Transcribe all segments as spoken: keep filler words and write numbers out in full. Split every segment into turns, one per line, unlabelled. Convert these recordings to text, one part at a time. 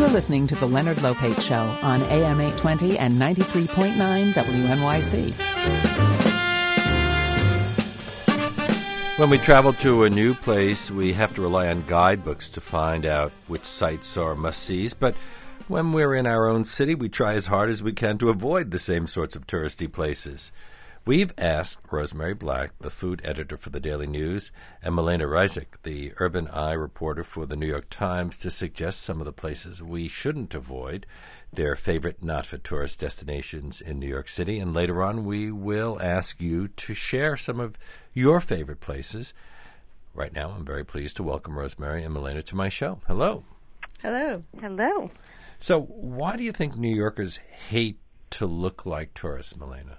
You're listening to The Leonard Lopate Show on A M eight twenty and ninety-three point nine W N Y C.
When we travel to a new place, we have to rely on guidebooks to find out which sites are must-sees. But when we're in our own city, we try as hard as we can to avoid the same sorts of touristy places. We've asked Rosemary Black, the food editor for the Daily News, and Milena Reisig, the Urban Eye reporter for the New York Times, to suggest some of the places we shouldn't avoid, their favorite not-for-tourist destinations in New York City. And later on, we will ask you to share some of your favorite places. Right now, I'm very pleased to welcome Rosemary and Milena to my show. Hello.
Hello.
Hello.
So why do you think New Yorkers hate to look like tourists, Milena?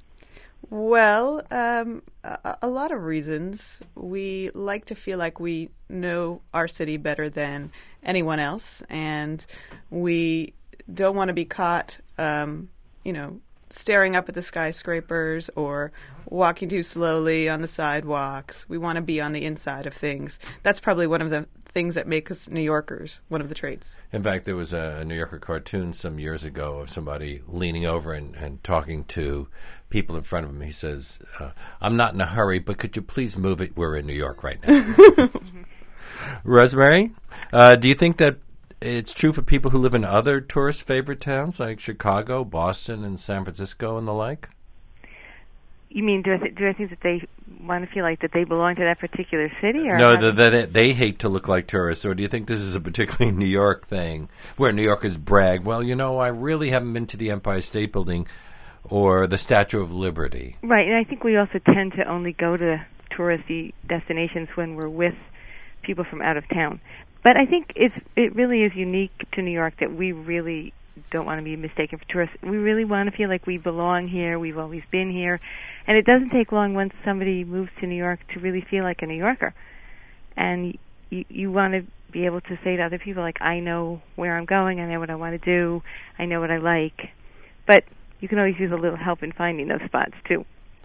Well, um, a, a lot of reasons. We like to feel like we know our city better than anyone else, and we don't want to be caught, um, you know, staring up at the skyscrapers or walking too slowly on the sidewalks. We want to be on the inside of things. That's probably one of the things that make us New Yorkers, one of the traits.
In fact, there was a New Yorker cartoon some years ago of somebody leaning over and, and talking to people in front of him. He says, uh, I'm not in a hurry, but could you please move it? We're in New York right now. Rosemary, uh, do you think that it's true for people who live in other tourist favorite towns like Chicago, Boston, and San Francisco and the like?
You mean, do I, th- do I think that they want to feel like that they belong to that particular city? Or
no, that the, they hate to look like tourists, or do you think this is a particularly New York thing, where New Yorkers brag, well, you know, I really haven't been to the Empire State Building or the Statue of Liberty?
Right, and I think we also tend to only go to touristy destinations when we're with people from out of town. But I think it's it really is unique to New York that we really don't want to be mistaken for tourists. We really want to feel like we belong here, we've always been here. And it doesn't take long once somebody moves to New York to really feel like a New Yorker. And you, you want to be able to say to other people, like, I know where I'm going, I know what I want to do, I know what I like. But you can always use a little help in finding those spots, too.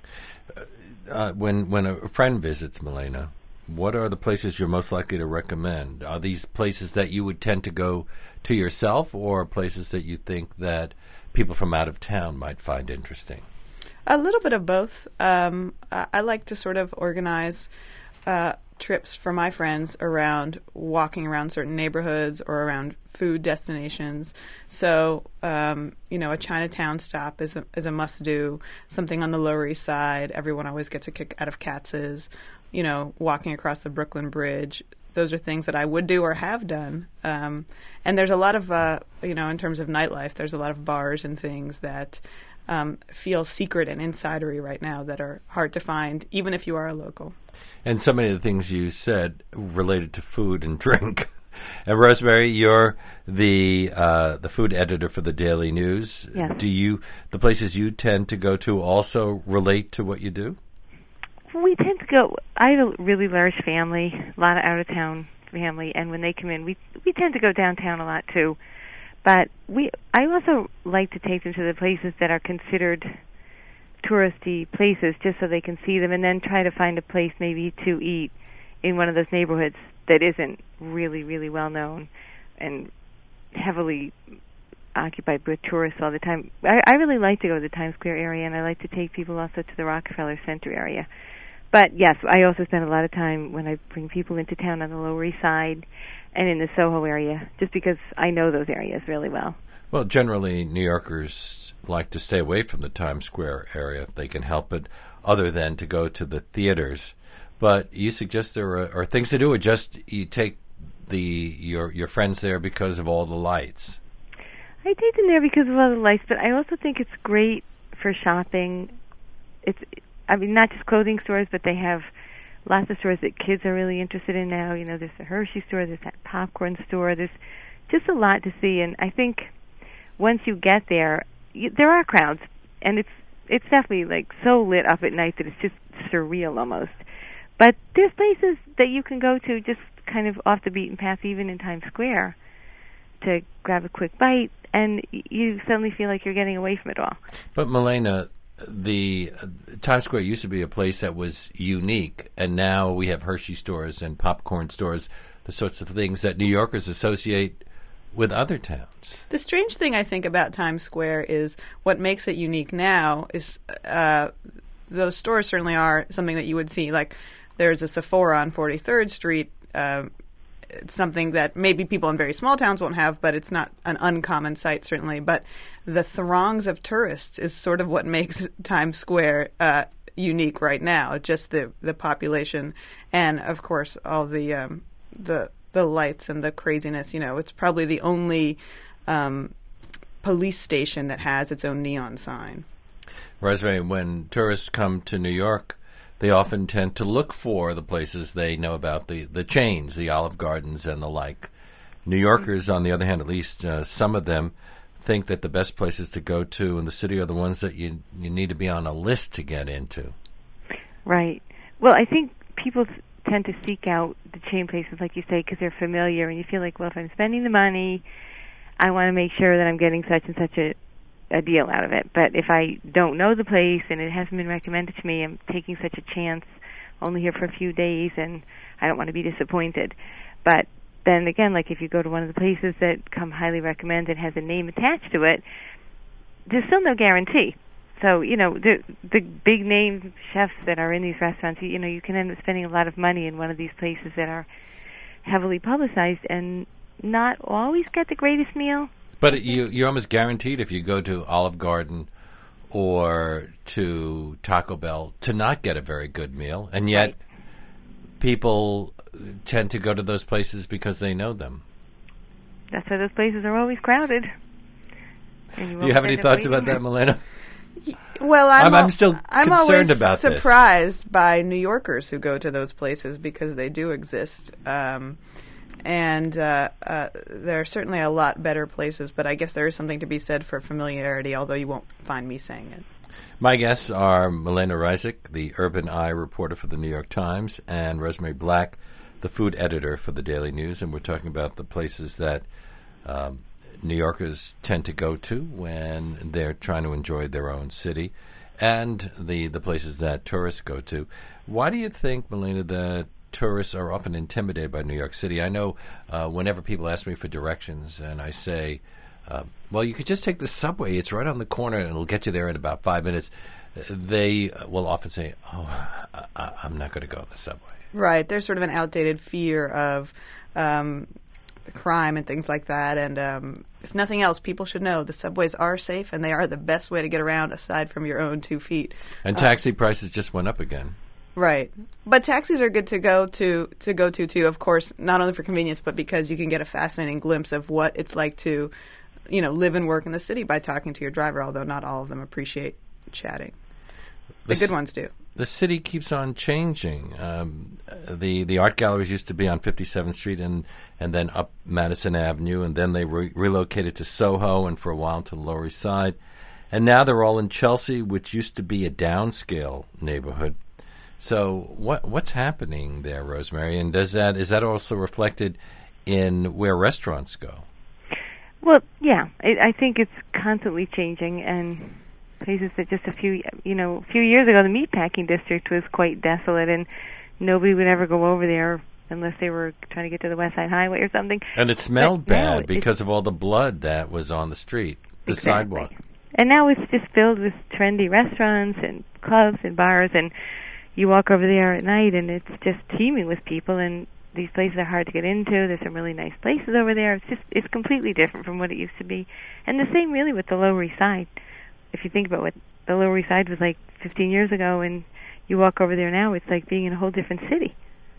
Uh, when, when a friend visits, Milena, what are the places you're most likely to recommend? Are these places that you would tend to go to yourself, or places that you think that people from out of town might find interesting?
A little bit of both. Um, I, I like to sort of organize uh, trips for my friends around walking around certain neighborhoods or around food destinations. So, um, you know, a Chinatown stop is a, is a must-do. Something on the Lower East Side. Everyone always gets a kick out of Katz's. You know, walking across the Brooklyn Bridge. Those are things that I would do or have done. Um, and there's a lot of, uh, you know, in terms of nightlife, there's a lot of bars and things that um, feel secret and insidery right now that are hard to find, even if you are a local.
And so many of the things you said related to food and drink. And Rosemary, you're the uh, the food editor for the Daily News.
Yes.
Do you, the places you tend to go to also relate to what you do?
We tend to go, I have a really large family, a lot of out-of-town family, and when they come in, we we tend to go downtown a lot, too. But we, I also like to take them to the places that are considered touristy places, just so they can see them, and then try to find a place maybe to eat in one of those neighborhoods that isn't really, really well-known and heavily occupied with tourists all the time. I, I really like to go to the Times Square area, and I like to take people also to the Rockefeller Center area. But, yes, I also spend a lot of time when I bring people into town on the Lower East Side and in the Soho area, just because I know those areas really well.
Well, generally, New Yorkers like to stay away from the Times Square area if they can help it, other than to go to the theaters. But you suggest there are, are things to do, or just you take the your your friends there because of all the lights?
I take them there because of all the lights, but I also think it's great for shopping. It's I mean, not just clothing stores, but they have lots of stores that kids are really interested in now. You know, there's the Hershey store, there's that popcorn store. There's just a lot to see, and I think once you get there, you, there are crowds, and it's it's definitely like so lit up at night that it's just surreal almost. But there's places that you can go to just kind of off the beaten path, even in Times Square, to grab a quick bite, and you suddenly feel like you're getting away from it all.
But Milena, the uh, Times Square used to be a place that was unique, and now we have Hershey stores and popcorn stores, the sorts of things that New Yorkers associate with other towns.
The strange thing I think about Times Square is what makes it unique now is uh, those stores certainly are something that you would see. Like there's a Sephora on forty-third Street. Uh, it's something that maybe people in very small towns won't have, but it's not an uncommon sight certainly. But the throngs of tourists is sort of what makes Times Square uh, unique right now. Just the, the population and, of course, all the um, the the lights and the craziness. You know, it's probably the only um, police station that has its own neon sign.
Rosemary, when tourists come to New York, they often tend to look for the places they know about, the, the chains, the Olive Gardens and the like. New Yorkers, on the other hand, at least uh, some of them, think that the best places to go to in the city are the ones that you you need to be on a list to get into.
Right. Well, I think people tend to seek out the chain places, like you say, because they're familiar, and you feel like, well, if I'm spending the money, I want to make sure that I'm getting such and such a a deal out of it. But if I don't know the place and it hasn't been recommended to me, I'm taking such a chance, only here for a few days, and I don't want to be disappointed. But then again, like if you go to one of the places that come highly recommended, has a name attached to it, there's still no guarantee. So, you know, the the big name chefs that are in these restaurants, you, you know, you can end up spending a lot of money in one of these places that are heavily publicized and not always get the greatest meal.
But you, you're almost guaranteed if you go to Olive Garden or to Taco Bell to not get a very good meal. And yet
Right.
people tend to go to those places because they know them.
That's why those places are always crowded. And you
Do you have any
always end up
thoughts about
waiting.
that, Milena?
Well, I'm,
I'm- I'm
al-
still
I'm
concerned
always
about this.
surprised by New Yorkers who go to those places because they do exist. Um, and uh, uh, there are certainly a lot better places, but I guess there is something to be said for familiarity, although you won't find me saying it.
My guests are Milena Rysick, the Urban Eye reporter for the New York Times, and Rosemary Black, the food editor for the Daily News, and we're talking about the places that um, New Yorkers tend to go to when they're trying to enjoy their own city, and the, the places that tourists go to. Why do you think, Milena, that tourists are often intimidated by New York City? I know uh, whenever people ask me for directions and I say, uh, well, you could just take the subway. It's right on the corner and it'll get you there in about five minutes. They will often say, oh, I, I'm not going to go on the subway.
Right. There's sort of an outdated fear of um, crime and things like that. And um, if nothing else, people should know the subways are safe and they are the best way to get around aside from your own two feet.
And taxi uh, prices just went up again.
Right. But taxis are good to go to to go to, too, of course, not only for convenience, but because you can get a fascinating glimpse of what it's like to, you know, live and work in the city by talking to your driver, although not all of them appreciate chatting. The, the good c- ones do.
The city keeps on changing. Um, the the art galleries used to be on fifty-seventh Street and, and then up Madison Avenue, and then they re- relocated to Soho and for a while to the Lower East Side. And now they're all in Chelsea, which used to be a downscale neighborhood. So what what's happening there, Rosemary? And does that is that also reflected in where restaurants go?
Well, yeah, I, I think it's constantly changing, and places that just a few, you know, a few years ago, the meatpacking district was quite desolate, and nobody would ever go over there unless they were trying to get to the West Side Highway or something.
And it smelled
but
bad because of all the blood that was on the street, the
exactly.
sidewalk.
And now it's just filled with trendy restaurants and clubs and bars, and you walk over there at night, and it's just teeming with people, and these places are hard to get into. There's some really nice places over there. It's just it's completely different from what it used to be. And the same really with the Lower East Side. If you think about what the Lower East Side was like fifteen years ago, and you walk over there now, it's like being in a whole different city.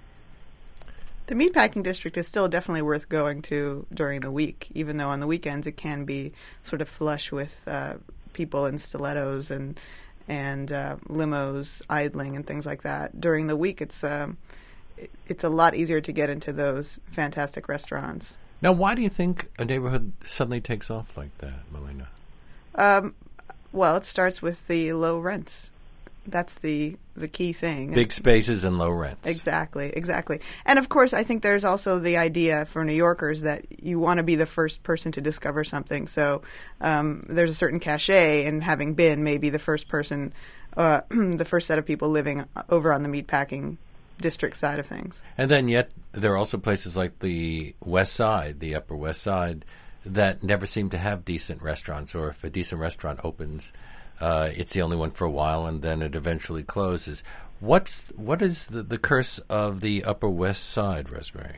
The meatpacking district is still definitely worth going to during the week, even though on the weekends it can be sort of flush with uh, people in stilettos and and uh, limos idling and things like that. During the week, it's um, it, it's a lot easier to get into those fantastic restaurants.
Now, why do you think a neighborhood suddenly takes off like that, Milena?
Um, well, it starts with the low rents. That's the the key thing.
Big spaces and low rents.
Exactly, exactly. And of course, I think there's also the idea for New Yorkers that you want to be the first person to discover something. So um, there's a certain cachet in having been maybe the first person, uh, the first set of people living over on the meatpacking district side of things.
And then yet there are also places like the West Side, the Upper West Side, that never seem to have decent restaurants, or if a decent restaurant opens, uh, it's the only one for a while and then it eventually closes. What's What is the, the curse of the Upper West Side, Rosemary?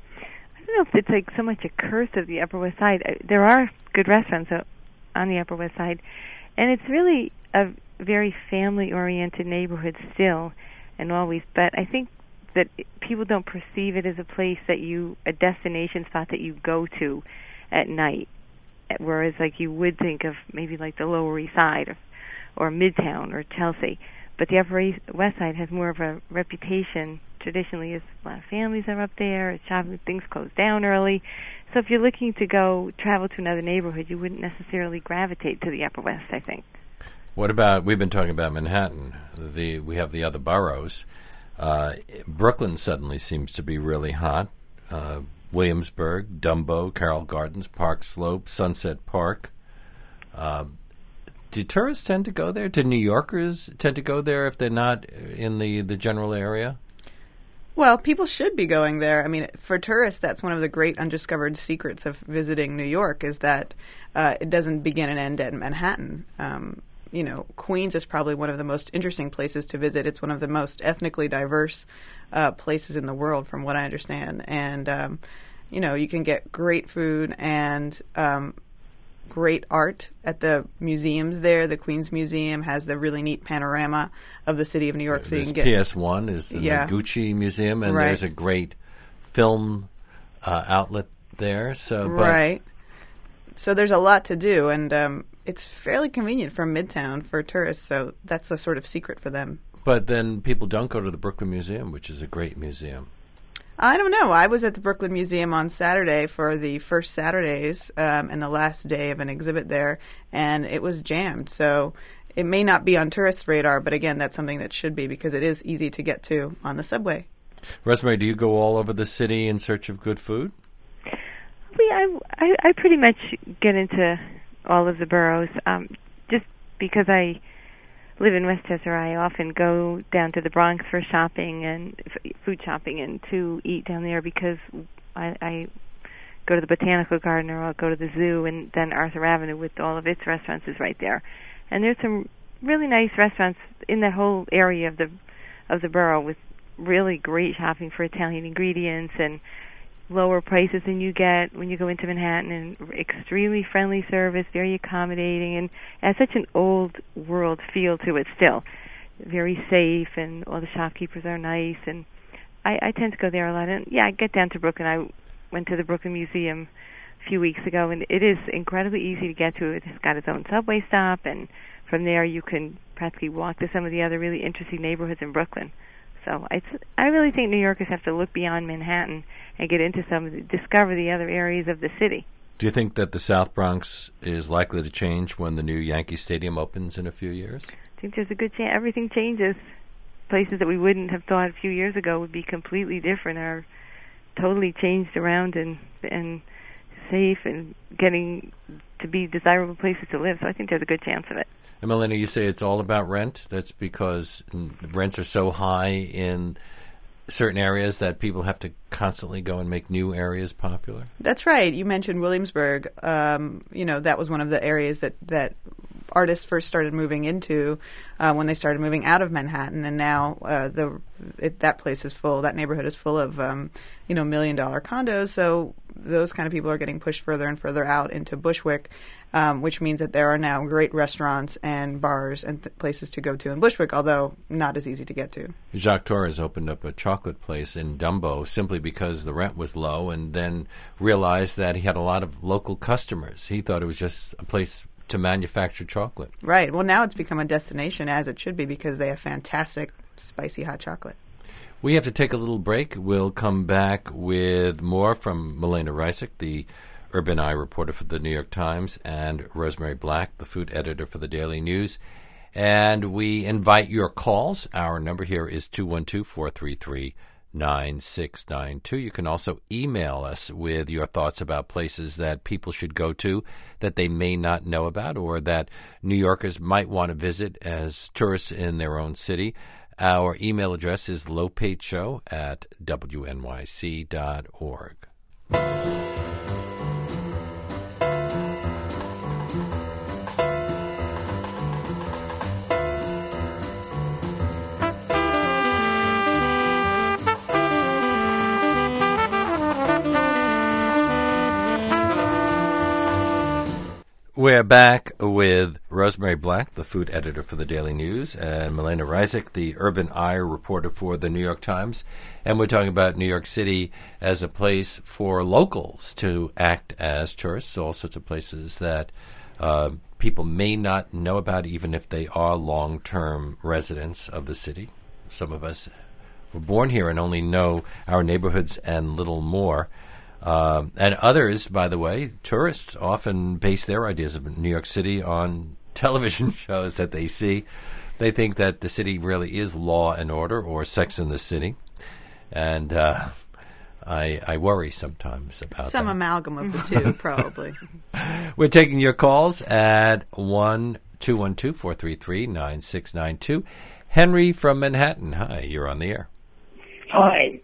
I don't know if it's like so much a curse of the Upper West Side. Uh, There are good restaurants on the Upper West Side, and it's really a very family-oriented neighborhood still and always. But I think that people don't perceive it as a place that you, a destination spot that you go to at night, whereas like you would think of maybe like the Lower East Side or, or Midtown or Chelsea. But the Upper East, West Side has more of a reputation traditionally as a lot of families are up there, shopping, things close down early. So if you're looking to go travel to another neighborhood, you wouldn't necessarily gravitate to the Upper West, I think.
What about, we've been talking about Manhattan. The We have the other boroughs. Uh, Brooklyn suddenly seems to be really hot. Uh, Williamsburg, Dumbo, Carroll Gardens, Park Slope, Sunset Park. Uh, do tourists tend to go there? Do New Yorkers tend to go there if they're not in the, the general area?
Well, people should be going there. I mean, for tourists, that's one of the great undiscovered secrets of visiting New York is that uh, it doesn't begin and end at Manhattan. Um, you know, Queens is probably one of the most interesting places to visit. It's one of the most ethnically diverse uh, places in the world, from what I understand. And, um, you know, you can get great food and um, great art at the museums there. The Queens Museum has the really neat panorama of the city of New York. So
There's
you can get
P S one is the
yeah.
Gucci Museum, and
right.
there's a great film uh, outlet there. So, but
right. So there's a lot to do, and um, it's fairly convenient from Midtown for tourists. So that's a sort of secret for them.
But then people don't go to the Brooklyn Museum, which is a great museum.
I don't know. I was at the Brooklyn Museum on Saturday for the first Saturdays um, and the last day of an exhibit there, and it was jammed. So it may not be on tourists' radar, but again, that's something that should be because it is easy to get to on the subway.
Rosemary, do you go all over the city in search of good food?
We, I, I, I pretty much get into all of the boroughs. Um, just because I live in Westchester, I often go down to the Bronx for shopping and f- food shopping and to eat down there because I, I go to the Botanical Garden or I'll go to the zoo, and then Arthur Avenue with all of its restaurants is right there. And there's some really nice restaurants in that whole area of the of the borough with really great shopping for Italian ingredients and lower prices than you get when you go into Manhattan, and extremely friendly service, very accommodating, and has such an old world feel to it still. Very safe, and all the shopkeepers are nice, and I, I tend to go there a lot. And yeah, I get down to Brooklyn. I went to the Brooklyn Museum a few weeks ago, and it is incredibly easy to get to. It's got its own subway stop, and from there you can practically walk to some of the other really interesting neighborhoods in Brooklyn. So it's, I really think New Yorkers have to look beyond Manhattan and get into some of the, discover the other areas of the city.
Do you think that the South Bronx is likely to change when the new Yankee Stadium opens in a few years?
I think there's a good chance everything changes. Places that we wouldn't have thought a few years ago would be completely different are totally changed around and and safe and getting to be desirable places to live. So I think there's a good chance of it.
And Melina, you say it's all about rent. That's because rents are so high in certain areas that people have to constantly go and make new areas popular?
That's right. You mentioned Williamsburg. Um, you know, that was one of the areas that, that artists first started moving into uh, when they started moving out of Manhattan, and now uh, the it, that place is full. That neighborhood is full of um, you know million dollar condos. So those kind of people are getting pushed further and further out into Bushwick, um, which means that there are now great restaurants and bars and th- places to go to in Bushwick, although not as easy to get to.
Jacques Torres opened up a chocolate place in Dumbo simply because the rent was low, and then realized that he had a lot of local customers. He thought it was just a place to manufacture chocolate.
Right. Well, now it's become a destination, as it should be, because they have fantastic spicy hot chocolate.
We have to take a little break. We'll come back with more from Melina Reisig, the Urban Eye reporter for the New York Times, and Rosemary Black, the food editor for the Daily News. And we invite your calls. Our number here is two one two, four three three, nine six nine two. You can also email us with your thoughts about places that people should go to that they may not know about, or that New Yorkers might want to visit as tourists in their own city. our email address is lopateshow at w n y c dot org. We're back with Rosemary Black, the food editor for the Daily News, and Milena Rysick, the Urban Eye reporter for the New York Times. And we're talking about New York City as a place for locals to act as tourists, all sorts of places that uh, people may not know about, even if they are long-term residents of the city. Some of us were born here and only know our neighborhoods and little more. Uh, and others, by the way, tourists often base their ideas of New York City on television shows that they see. They think that the city really is Law and Order or Sex and the City. And uh, I, I worry sometimes about
Some
that.
amalgam of the two, probably.
We're taking your calls at one two one two, four three three, nine six nine two. Henry from Manhattan. Hi, you're on the air.
Hi.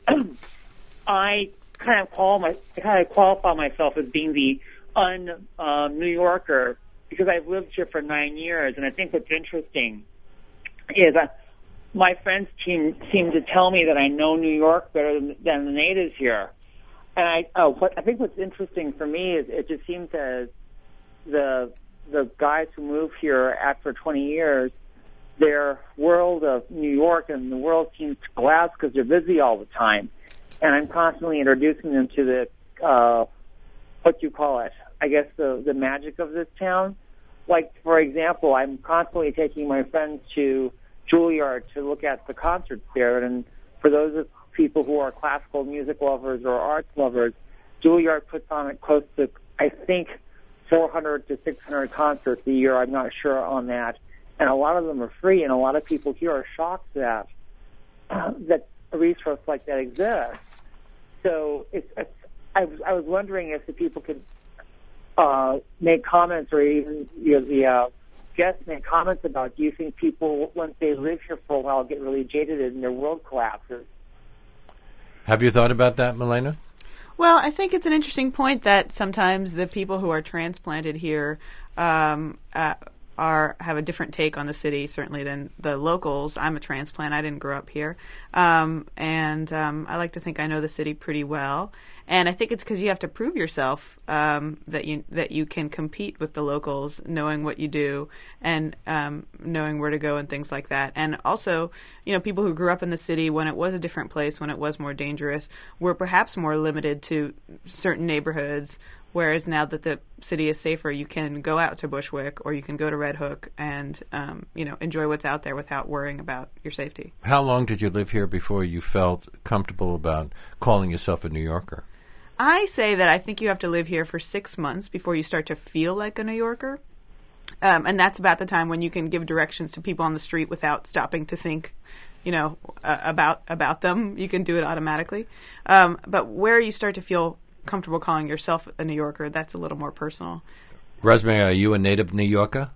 I kind of call my kind of qualify myself as being the un uh, New Yorker because I've lived here for nine years, and I think what's interesting is uh, my friends seem seem to tell me that I know New York better than, than the natives here. And I oh, what I think what's interesting for me is it just seems as the the guys who move here after twenty years, their world of New York and the world seems to collapse because they're busy all the time. And I'm constantly introducing them to the, uh, what you call it, I guess the, the magic of this town. Like, for example, I'm constantly taking my friends to Juilliard to look at the concerts there. And for those of people who are classical music lovers or arts lovers, Juilliard puts on close to, I think, four hundred to six hundred concerts a year. I'm not sure on that. And a lot of them are free, and a lot of people here are shocked that, uh, that a resource like that exists. So it's, it's, I, was, I was wondering if the people could uh, make comments, or even you know, the uh, guests make comments about, do you think people, once they live here for a while, get really jaded and their world collapses?
Have you thought about that, Milena?
Well, I think it's an interesting point that sometimes the people who are transplanted here um, uh, are have a different take on the city, certainly, than the locals. I'm a transplant. I didn't grow up here. Um, and um, I like to think I know the city pretty well. And I think it's because you have to prove yourself um, that you that you can compete with the locals, knowing what you do and um, knowing where to go and things like that. And also, you know, people who grew up in the city when it was a different place, when it was more dangerous, were perhaps more limited to certain neighborhoods. Whereas now that the city is safer, you can go out to Bushwick or you can go to Red Hook and, um, you know, enjoy what's out there without worrying about your safety.
How long did you live here before you felt comfortable about calling yourself a New Yorker?
I say that I think you have to live here for six months before you start to feel like a New Yorker. Um, and that's about the time when you can give directions to people on the street without stopping to think, you know, uh, about about them. You can do it automatically. Um, but where you start to feel comfortable calling yourself a New Yorker, that's a little more personal.
Rosemary, are you a native New Yorker?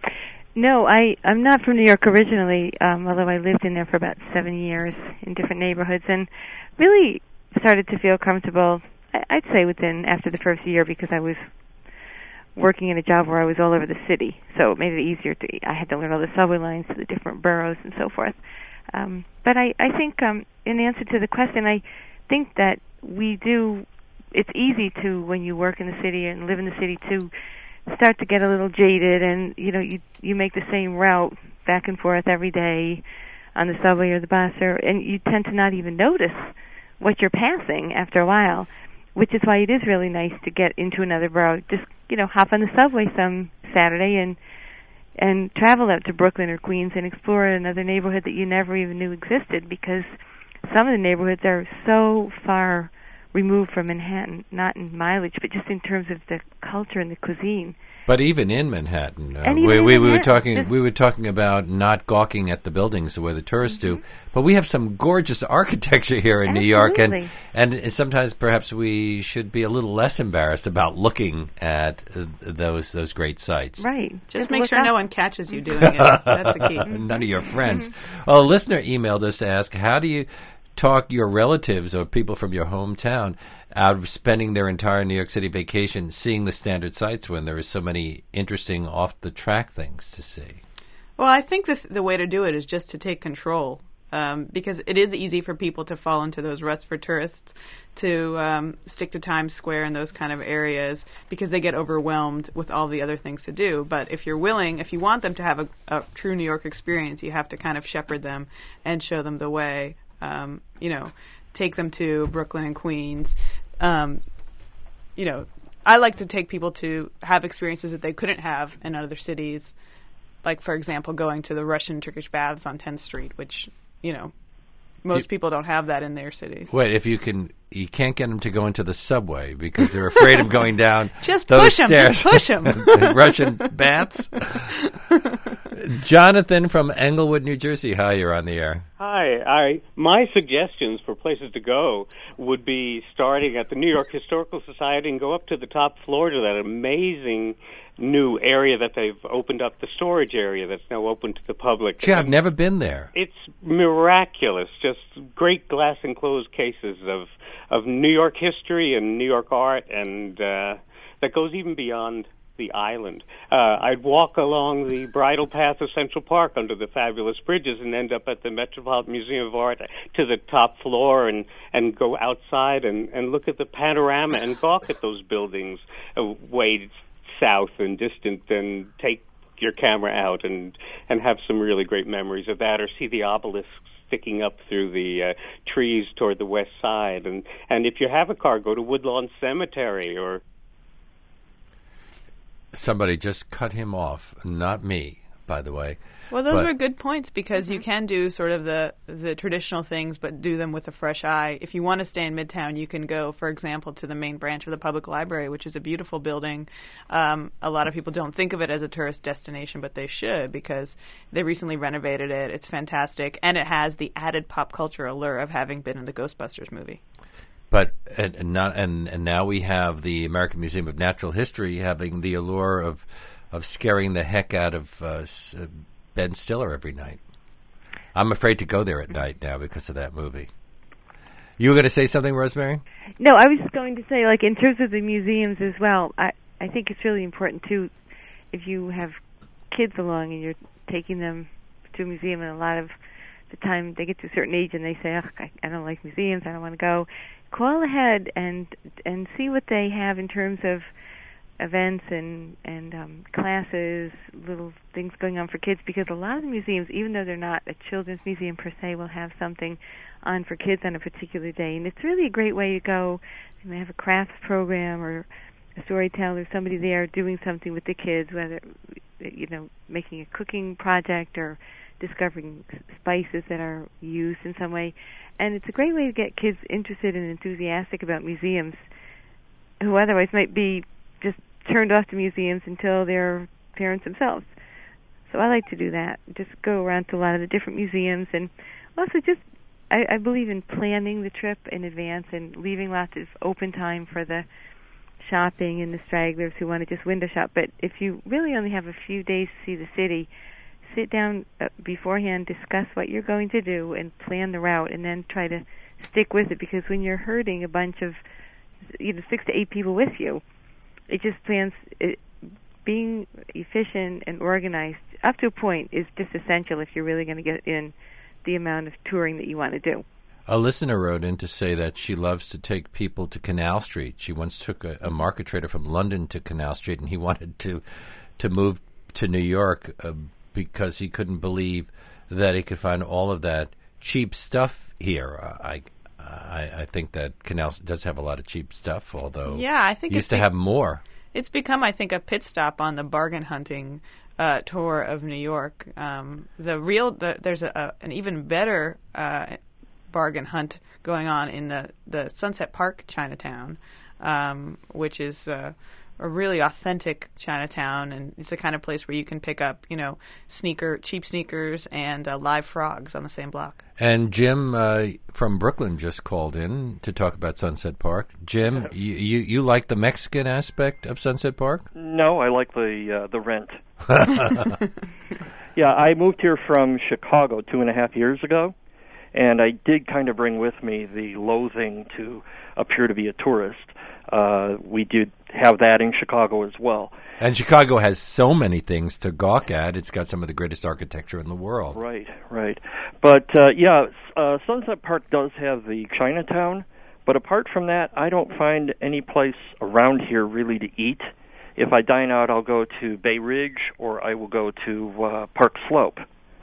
No, I, I'm not from New York originally, um, although I lived in there for about seven years in different neighborhoods and really started to feel comfortable, I'd say within, after the first year, because I was working in a job where I was all over the city, so it made it easier to, I had to learn all the subway lines to the different boroughs and so forth. Um, but I, I think, um, in answer to the question, I think that we do, it's easy to, when you work in the city and live in the city, to start to get a little jaded, and you know you you make the same route back and forth every day on the subway or the bus, or and you tend to not even notice what you're passing after a while, which is why it is really nice to get into another borough. Just you know hop on the subway some Saturday and and travel out to Brooklyn or Queens and explore another neighborhood that you never even knew existed, because some of the neighborhoods are so far removed from Manhattan, not in mileage, but just in terms of the culture and the cuisine.
But even in Manhattan, uh,
And
we,
even in
we, we were
Manhattan,
talking
this-
we were talking about not gawking at the buildings the way the tourists do. But we have some gorgeous architecture here in New York, and
Absolutely.
and sometimes perhaps we should be a little less embarrassed about looking at uh, those those great sites.
Right.
Just make
look
sure
up.
no one catches you doing it. That's the key.
None of your friends. Well, a listener emailed us to ask, how do you talk your relatives or people from your hometown out of spending their entire New York City vacation seeing the standard sites when there are so many interesting off-the-track things to see?
Well, I think the, the way to do it is just to take control. Um, because it is easy for people to fall into those ruts for tourists to um, stick to Times Square and those kind of areas because they get overwhelmed with all the other things to do. But if you're willing, if you want them to have a, a true New York experience, you have to kind of shepherd them and show them the way. Um, you know, take them to Brooklyn and Queens. Um, you know, I like to take people to have experiences that they couldn't have in other cities. Like, for example, going to the Russian Turkish baths on tenth Street, which, you know, most
You-
people don't have that in their cities.
Wait, if you can, you can't get them to go into the subway because they're afraid of going down
Just
those
push 'em,
stairs.
just push 'em.
Russian baths. Jonathan from Englewood, New Jersey. Hi, you're on the air.
Hi. I my suggestions for places to go would be starting at the New York Historical Society and go up to the top floor to that amazing new area that they've opened up, the storage area that's now open to the public.
Gee, I've never been there.
It's miraculous, just great glass enclosed cases of of New York history and New York art, and uh, that goes even beyond the island. Uh, I'd walk along the bridle path of Central Park under the fabulous bridges and end up at the Metropolitan Museum of Art to the top floor and, and go outside and, and look at the panorama and gawk at those buildings uh, way south and distant and take your camera out and, and have some really great memories of that, or see the obelisks sticking up through the uh, trees toward the west side. And, and if you have a car, go to Woodlawn Cemetery or
Somebody just cut him off, not me, by the way.
Well, those
But-
were good points because you can do sort of the, the traditional things, but do them with a fresh eye. If you want to stay in Midtown, you can go, for example, to the main branch of the Public Library, which is a beautiful building. Um, a lot of people don't think of it as a tourist destination, but they should because they recently renovated it. It's fantastic, and it has the added pop culture allure of having been in the Ghostbusters movie.
But and, and not and, and now we have the American Museum of Natural History having the allure of of scaring the heck out of uh, s- uh, Ben Stiller every night. I'm afraid to go there at night now because of that movie. You were going to say something, Rosemary?
No, I was just going to say, like, in terms of the museums as well, I, I think it's really important, too, if you have kids along and you're taking them to a museum, and a lot of the time they get to a certain age and they say, oh, I, I don't like museums, I don't want to go, call ahead and and see what they have in terms of events and, and um, classes, little things going on for kids, because a lot of the museums, even though they're not a children's museum per se, will have something on for kids on a particular day. And it's really a great way to go. They may have a crafts program or a storyteller, somebody there doing something with the kids, whether, you know, making a cooking project or discovering spices that are used in some way. And it's a great way to get kids interested and enthusiastic about museums who otherwise might be just turned off to museums until they're parents themselves. So I like to do that, just go around to a lot of the different museums, and also just, I, I believe in planning the trip in advance and leaving lots of open time for the shopping and the stragglers who want to just window shop. But if you really only have a few days to see the city, sit down uh, beforehand, discuss what you're going to do, and plan the route, and then try to stick with it. Because when you're herding a bunch of, you know, six to eight people with you, it just plans. It, being efficient and organized up to a point is just essential if you're really going to get in the amount of touring that you want to do.
A listener wrote in to say that she loves to take people to Canal Street. She once took a, a market trader from London to Canal Street, and he wanted to to move to New York uh, because he couldn't believe that he could find all of that cheap stuff here. Uh, I, I I think that Canal does have a lot of cheap stuff, although
Yeah, I think
it
it's
used to
be-
have more.
It's become, I think, a pit stop on the bargain hunting uh, tour of New York. Um, the real, the, there's a, a, an even better uh, bargain hunt going on in the, the Sunset Park Chinatown, um, which is uh, a really authentic Chinatown, and it's the kind of place where you can pick up, you know, sneaker, cheap sneakers and uh, live frogs on the same block.
And Jim uh, from Brooklyn just called in to talk about Sunset Park. Jim, you, you, you like the Mexican aspect of Sunset Park?
No, I like the uh, the rent. Yeah, I moved here from Chicago two and a half years ago, and I did kind of bring with me the loathing to appear to be a tourist. Uh, we did have that in Chicago as well.
And Chicago has so many things to gawk at. It's got some of the greatest architecture in the world.
Right, right. But, uh, yeah, uh, Sunset Park does have the Chinatown, but apart from that, I don't find any place around here really to eat. If I dine out, I'll go to Bay Ridge or I will go to uh, Park Slope.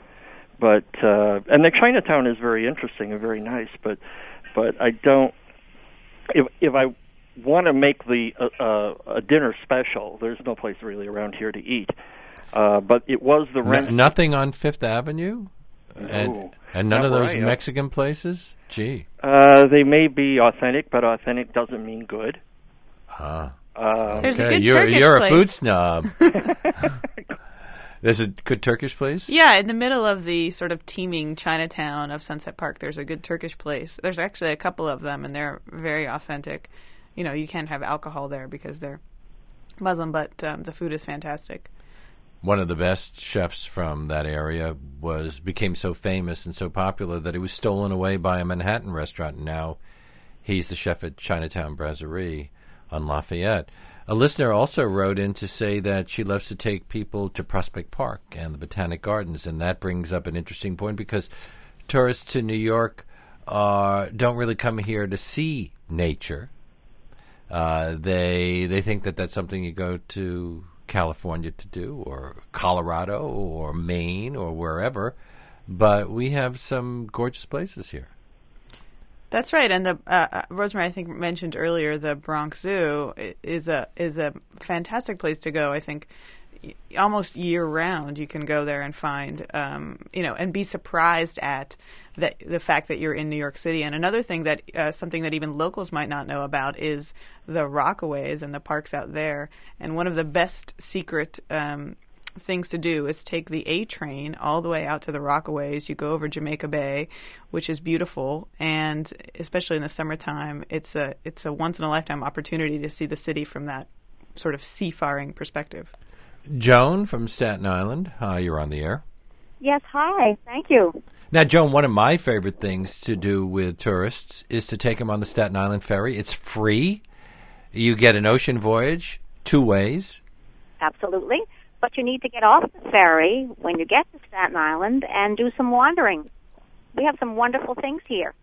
But uh, and the Chinatown is very interesting and very nice, but but I don't. If if I want to make the uh, uh, a dinner special, there's no place really around here to eat. Uh, but it was the rent.
N- nothing on Fifth Avenue,
No,
and and none
not
of those
where I am.
Mexican places. Gee,
Uh, they may be authentic, but authentic doesn't mean good.
ah.
Uh,
There's a
Okay,
good
you're
Turkish
you're
place.
a food snob. There's a good Turkish place.
Yeah, in the middle of the sort of teeming Chinatown of Sunset Park, there's a good Turkish place. There's actually a couple of them, and they're very authentic. You know, you can't have alcohol there because they're Muslim, but um, the food is fantastic.
One of the best chefs from that area was became so famous and so popular that he was stolen away by a Manhattan restaurant. And now he's the chef at Chinatown Brasserie on Lafayette. A listener also wrote in to say that she loves to take people to Prospect Park and the Botanic Gardens, and that brings up an interesting point because tourists to New York uh, don't really come here to see nature. Uh, they they think that that's something you go to California to do, or Colorado, or Maine, or wherever. But we have some gorgeous places here. That's
right, and the uh, Rosemary, I think, mentioned earlier the Bronx Zoo is a is a fantastic place to go. I think almost year round you can go there and find, um, you know, and be surprised at the the fact that you're in New York City. And another thing that uh, something that even locals might not know about is the Rockaways and the parks out there. And one of the best secret um, things to do is take the A train all the way out to the Rockaways. You go over Jamaica Bay, which is beautiful, and especially in the summertime, it's a it's a once in a lifetime opportunity to see the city from that sort of seafaring perspective.
Joan from Staten Island. Hi, you're on the air.
Yes, hi. Thank you.
Now, Joan, one of my favorite things to do with tourists is to take them on the Staten Island ferry. It's free. You get an ocean voyage two ways.
Absolutely. But you need to get off the ferry when you get to Staten Island and do some wandering. We have some wonderful things here.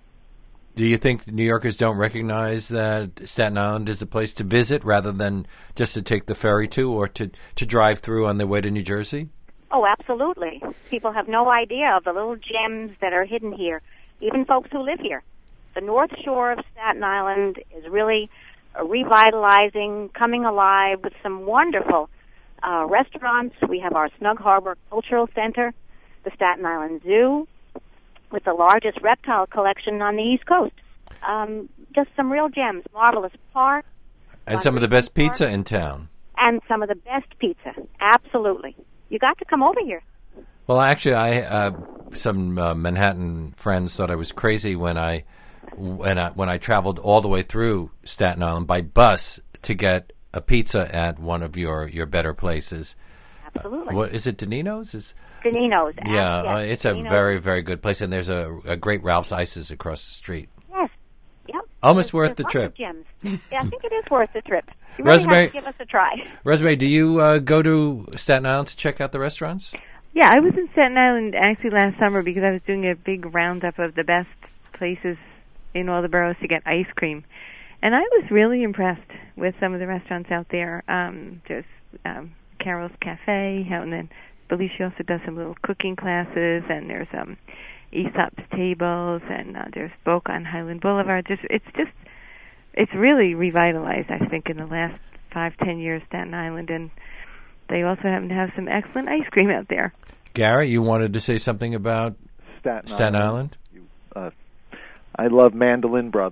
Do you think New Yorkers don't recognize that Staten Island is a place to visit rather than just to take the ferry to or to, to drive through on their way to New Jersey?
Oh, absolutely. People have no idea of the little gems that are hidden here, even folks who live here. The North Shore of Staten Island is really uh, revitalizing, coming alive with some wonderful uh, restaurants. We have our Snug Harbor Cultural Center, the Staten Island Zoo, with the largest reptile collection on the East Coast. Um, just some real gems. Marvelous Park.
And some of the best
Park,
pizza in town.
And some of the best pizza. Absolutely. You got to come over here.
Well, actually, I uh, some uh, Manhattan friends thought I was crazy when I when I when I traveled all the way through Staten Island by bus to get a pizza at one of your, your better places.
Absolutely.
Uh, what is it? Danino's? Is
Danino's.
Yeah,
yes,
uh, it's a
Danino's.
very very good place, and there's a, a great Ralph's Ices across the street.
Yes. Yep.
Almost
There's-
worth the
there's
trip.
lots of gems. Yeah, I think it is worth the trip. You really
Rosemary-
have to give us a try.
Rosemary, do you uh, go to Staten Island to check out the restaurants?
Yeah, I was in Staten Island actually last summer because I was doing a big roundup of the best places in all the boroughs to get ice cream. And I was really impressed with some of the restaurants out there. Um, there's um, Carol's Cafe, and then Belushi also does some little cooking classes, and there's um, Aesop's Tables, and uh, there's Boca on Highland Boulevard. Just, it's just, it's really revitalized, I think, in the last five, ten years, Staten Island, and they also happen to have some excellent ice cream out there.
Gary, you wanted to say something about
Staten,
Staten
Island.
Island?
You, uh, I love Mandolin Brothers.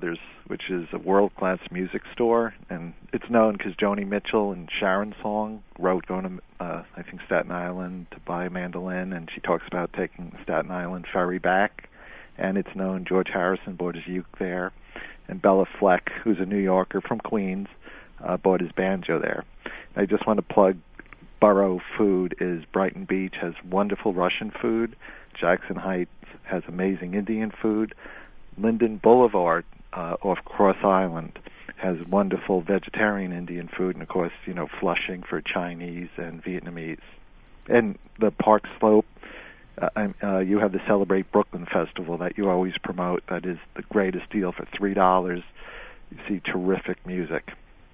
which is a world-class music store, and it's known because Joni Mitchell and Sharon Song wrote going to, uh, I think, Staten Island to buy a mandolin, and she talks about taking the Staten Island ferry back, and it's known George Harrison bought his uke there, and Bella Fleck, who's a New Yorker from Queens, uh, bought his banjo there. I just want to plug Borough Food is Brighton Beach, has wonderful Russian food. Jackson Heights has amazing Indian food. Linden Boulevard uh, off Cross Island has wonderful vegetarian Indian food, and of course, you know, Flushing for Chinese and Vietnamese. And the Park Slope, uh, uh, you have the Celebrate Brooklyn Festival that you always promote. That is the greatest deal for three dollars. You see terrific music.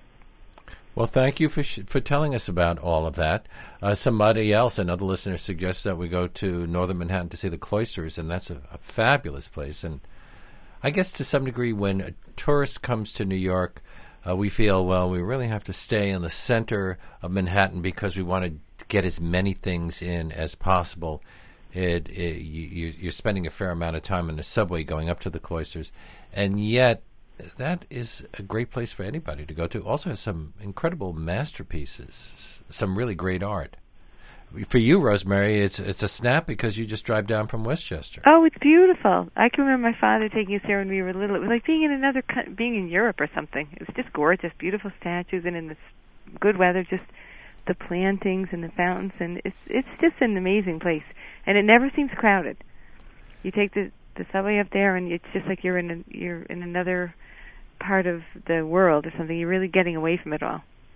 Well, thank you for sh- for telling us about all of that. Uh, somebody else, another listener, suggests that we go to northern Manhattan to see the Cloisters, and that's a, a fabulous place. And I guess to some degree, when a tourist comes to New York, uh, we feel, well, we really have to stay in the center of Manhattan because we want to get as many things in as possible. It, it you, you're spending a fair amount of time in the subway going up to the Cloisters, and yet that is a great place for anybody to go to. Also has some incredible masterpieces, some really great art. For you, Rosemary, it's it's a snap because you just drive down from Westchester.
Oh, it's beautiful. I can remember my father taking us there when we were little. It was like being in another, being in Europe or something. It was just gorgeous, beautiful statues, and in this good weather, just the plantings and the fountains, and it's it's just an amazing place. And it never seems crowded. You take the the subway up there, and it's just like you're in a, you're in another part of the world or something. You're really getting away from it all.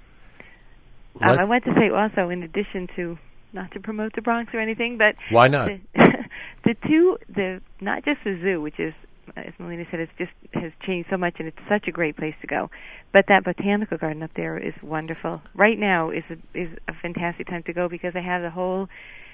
Um, I want to say also, in addition to, not to promote the Bronx or anything, but
why not?
The, the two, the not just the zoo, which is, as Melina said, it's just has changed so much, and it's such a great place to go. But that botanical garden up there is wonderful. Right now is a, is a fantastic time to go because they have the whole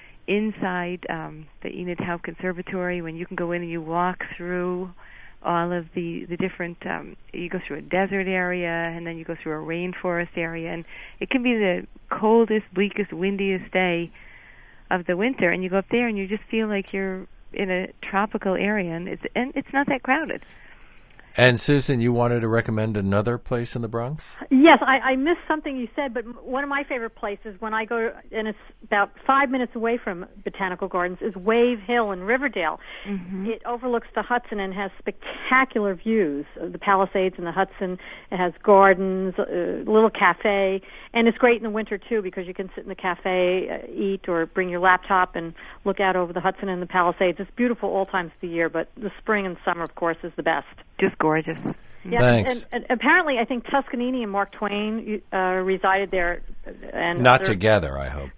inside um, the Enid Howe Conservatory, when you can go in and you walk through all of the, the different, um, you go through a desert area, and then you go through a rainforest area, and it can be the coldest, bleakest, windiest day of the winter, and you go up there and you just feel like you're in a tropical area, and it's and it's not that crowded.
And Susan, you wanted to recommend another place in the Bronx?
Yes, I, I missed something you said, but one of my favorite places when I go, and it's about five minutes away from Botanical Gardens, is Wave Hill in Riverdale. Mm-hmm. It overlooks the Hudson and has spectacular views of the Palisades and the Hudson. It has gardens, a little cafe, and it's great in the winter, too, because you can sit in the cafe, uh, eat, or bring your laptop and look out over the Hudson and the Palisades. It's beautiful all times of the year, but the spring and summer, of course, is the best.
Just gorgeous.
Yeah,
Thanks.
And, and apparently, I think Toscanini and Mark Twain uh, resided there. And
Not
other...
together, I hope.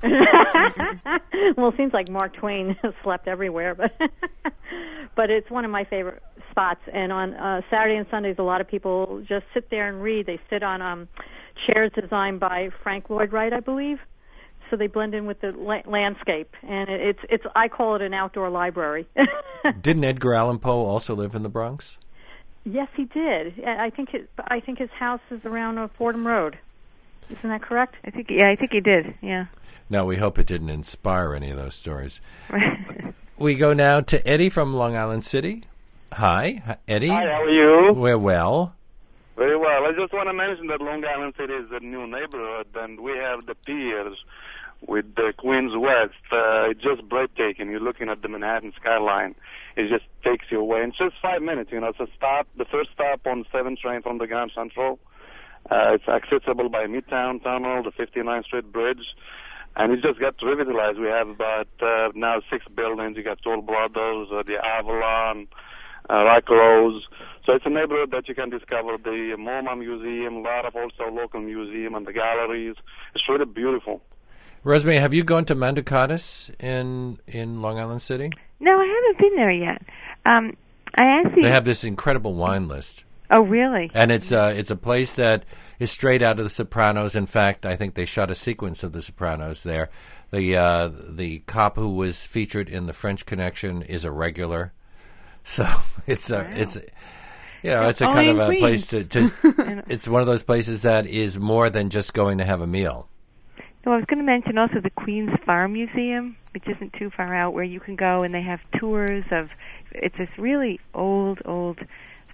Well, it seems like Mark Twain slept everywhere, but but it's one of my favorite spots. And on uh, Saturday and Sundays, a lot of people just sit there and read. They sit on um, chairs designed by Frank Lloyd Wright, I believe. So they blend in with the la- landscape, and it, it's it's. I call it an outdoor library.
Didn't Edgar Allan Poe also live in the Bronx?
Yes, he did. I think his, I think his house is around uh, Fordham Road. Isn't that correct?
I think yeah, I think he did. Yeah.
No, we hope it didn't inspire any of those stories. We go now to Eddie from Long Island City. Hi, Eddie.
Hi, how are you?
We're well.
Very well. I just want to mention that Long Island City is a new neighborhood, and we have the piers with the Queens West. Uh, it's just breathtaking. You're looking at the Manhattan skyline. It just takes you away. It's just five minutes, you know. It's a stop, the first stop on seventh train from the Grand Central. Uh, it's accessible by Midtown Tunnel, the fifty-ninth Street Bridge, and it just got revitalized. We have about uh, now six buildings. You got Toll Brothers, uh, the Avalon, uh, Rock Rose. So it's a neighborhood that you can discover the MoMA Museum, a lot of also local museum and the galleries. It's really beautiful.
Rosemary, have you gone to Manducatus in in Long Island City?
No, I haven't been there yet. Um, I actually
they have this incredible wine list.
Oh, really?
And it's uh, it's a place that is straight out of The Sopranos. In fact, I think they shot a sequence of The Sopranos there. The uh, the cop who was featured in The French Connection is a regular, so it's a wow. it's. You know, it's a kind of a Queens. place to. to it's one of those places that is more than just going to have a meal.
No, I was going to mention also the Queens Farm Museum, which isn't too far out, where you can go and they have tours of. It's this really old, old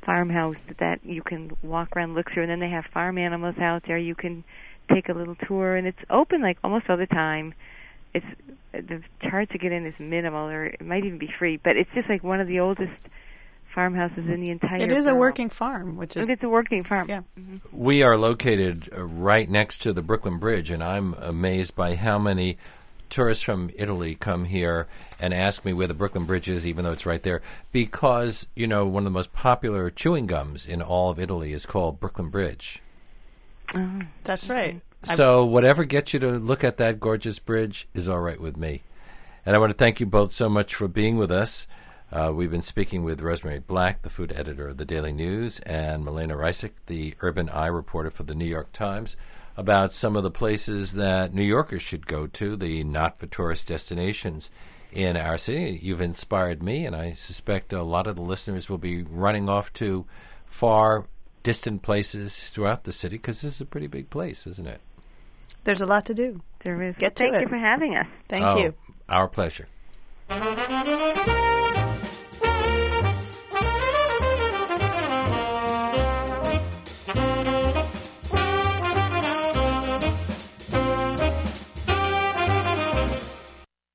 farmhouse that you can walk around, look through, and then they have farm animals out there. You can take a little tour, and it's open like almost all the time. It's the charge to get in is minimal, or it might even be free. But it's just like one of the oldest farmhouses in the entire.
It is
borough.
a working farm, which is.
It's a working farm.
Yeah.
Mm-hmm.
We are located uh, right next to the Brooklyn Bridge, and I'm amazed by how many tourists from Italy come here and ask me where the Brooklyn Bridge is, even though it's right there, because, you know, one of the most popular chewing gums in all of Italy is called Brooklyn Bridge.
Oh,
that's right.
So whatever gets you to look at that gorgeous bridge is all right with me. And I want to thank you both so much for being with us. Uh, we've been speaking with Rosemary Black, the food editor of the Daily News, and Milena Reisig, the urban eye reporter for the New York Times, about some of the places that New Yorkers should go to, the not-for-tourist destinations in our city. You've inspired me, and I suspect a lot of the listeners will be running off to far, distant places throughout the city, because this is a pretty big place, isn't it?
There's a lot to do.
There is.
Get to
Thank
it.
you for having us.
Thank
oh,
you.
Our pleasure.